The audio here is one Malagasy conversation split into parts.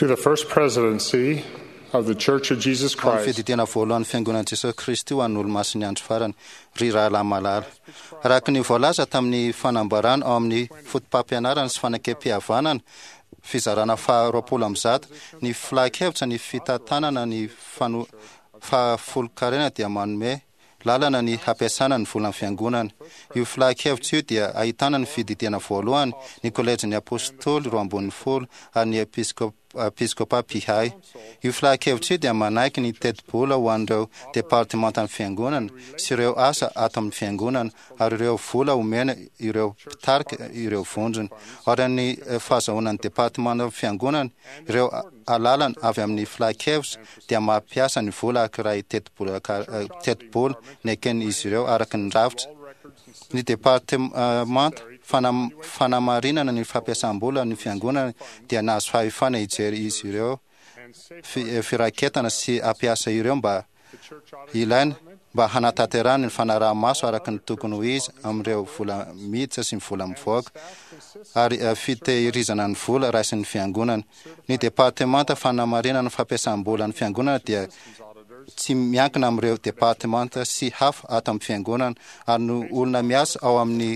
to the First Presidency of the Church of Jesus Christ. Fiditena voalohany fiangonan'i Jesosy Kristy ho an'olo masiny andro farany ry rahalahy malala. Araka ny voalaza tamin'ny fanambarana ao amin'ny fotom-pampianarana sy fanakam-pihavanana fizarana faha-roapolo amby zato ny filan-kevitra ny fitantanana ny fahafolo-karena dia manome lalana ny hampiasana ny volan'ny fiangonana. Io filan-kevitra io dia ahitana ny fiditena voalohany ny kolejin'ny apôstôly roa ambin'ny folo ary ny episkopa Pihay. Io filan-kevitra io dia manaiky ny teti-bola ho an'ireo departementan'ny fiangonana sy ireo asa ato amin'ny fiangonana ary ireo vola omena ireo mpitarika ireo vondrona. Ary ny fahazahoanan'ny departementan'ny fiangonana ireo alalana avy amin'ny filan-kevitra dia mampiasa ny vola ankiray teti-bola nekeny izy ireo araka ny ravitra. Ny departementa fanamarinana ny fampiasam-bola ny fiangonana dia nahazo fahefana hijery izy ireo firaketana sy ampiasa ireo mba ilaina mba hanatanterahana ny fanaraha-maso araka ny tokony ho izy amin'ireo vola miditra sy ny vola mivoaka ary fitehirizana ny vola raisin'ny fiangonana. Ny departementa fanamarinana ny fampiasam-bola ny fiangonana dia tsy miankina amin'ireo departementa sy hafa ato amin'ny fiangonana ary ny olona miasa ao aminy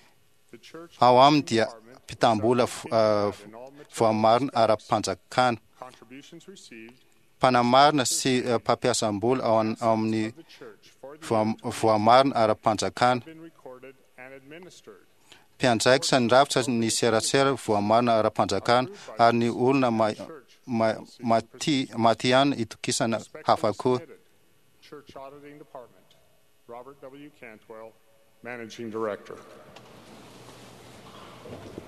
dia mpitam-bola voamarina ara-panjakana, mpanamarina sy mpampiasam-bola ao amin'ny voamarina ara-panjakana, mpianjaikitra ny ravitra ny serasera voamarina ara-panjakana ary ny olona maty ihany itokisana hafa koa. Church Auditing Department, Robert W. Cantwell, Managing Director.